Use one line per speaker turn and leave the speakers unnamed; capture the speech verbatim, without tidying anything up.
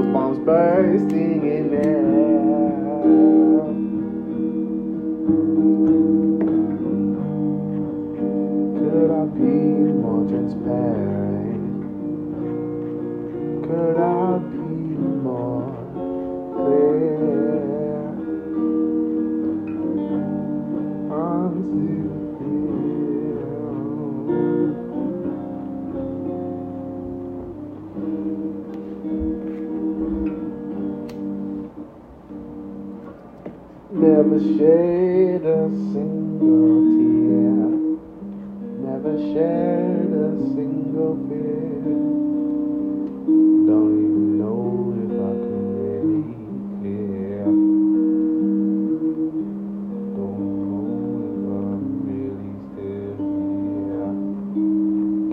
bombs bursting in air. Could I be more transparent? Could I be more clear? I'm still here. Never shed a single tear, never shared a single fear.